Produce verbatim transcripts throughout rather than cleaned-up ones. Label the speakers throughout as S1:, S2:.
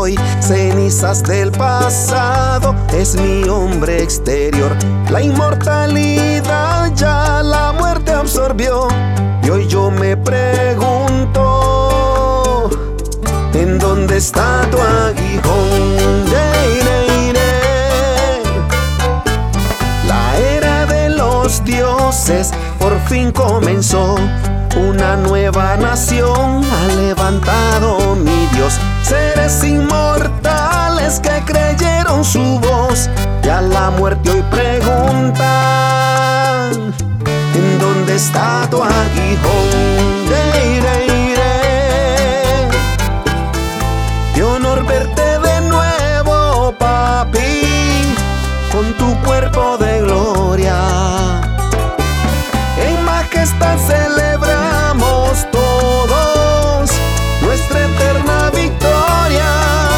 S1: estoy, cenizas del pasado, es mi hombre exterior. La inmortalidad ya la muerte absorbió, y hoy yo me pregunto, ¿en dónde está tu aguijón? De, de, de. La era de los dioses por fin comenzó. Una nueva nación ha levantado mi Dios. Seres inmortales que creyeron su voz, y a la muerte hoy preguntan, ¿en dónde está tu aguijón? De, de, de. Qué honor verte de nuevo, papi, con tu cuerpo de gloria. En majestad celebramos todos nuestra eterna victoria.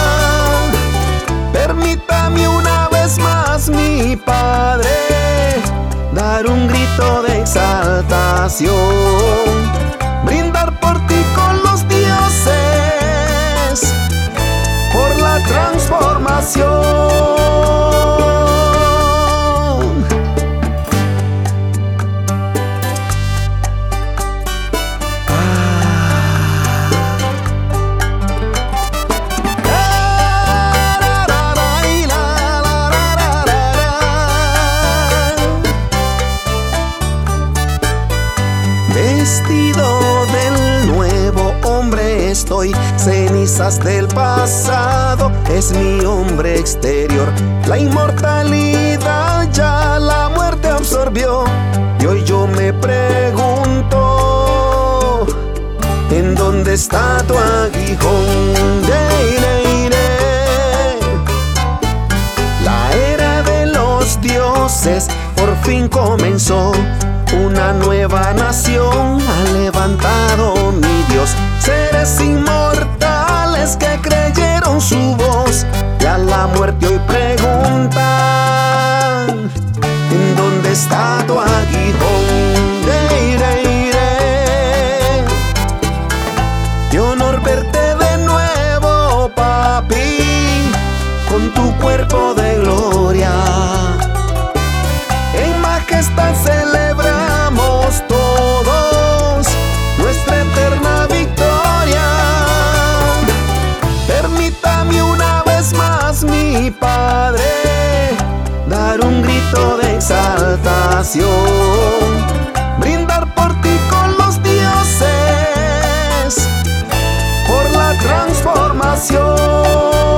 S1: Permítame una vez más, mi Padre, dar un grito de exaltación, brindar por ti con los dioses, por la transformación. Vestido del nuevo hombre estoy, cenizas del pasado, es mi hombre exterior. La inmortalidad ya la muerte absorbió, y hoy yo me pregunto, ¿en dónde está tu aguijón? De, de, de. La era de los dioses por fin comenzó. Una nueva nación ha levantado mi Dios. Seres inmortales que creyeron su voz, y a la muerte hoy preguntan, ¿en dónde está tu aguijón? De, de, de. Qué honor verte de nuevo, papi, con tu cuerpo de gloria. En majestad celebramos todos nuestra eterna victoria. Permítame una vez más, mi Padre, dar un grito de exaltación, brindar por ti con los dioses, por la transformación.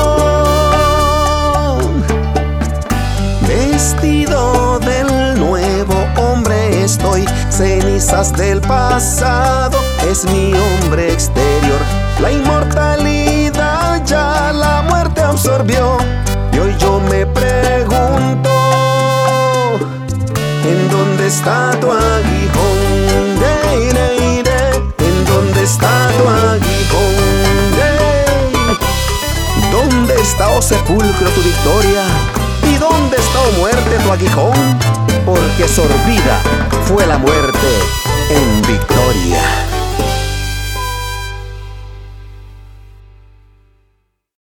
S1: Vestido del nuevo hombre estoy, cenizas del pasado, es mi hombre exterior. La inmortalidad ya la muerte absorbió, y hoy yo me pregunto, ¿en dónde está tu aguijón? De, de, de. ¿En dónde está tu aguijón? De. ¿Dónde está, oh sepulcro, tu victoria? ¿Y dónde está, oh muerte, tu aguijón? Porque sorbida fue la muerte en victoria.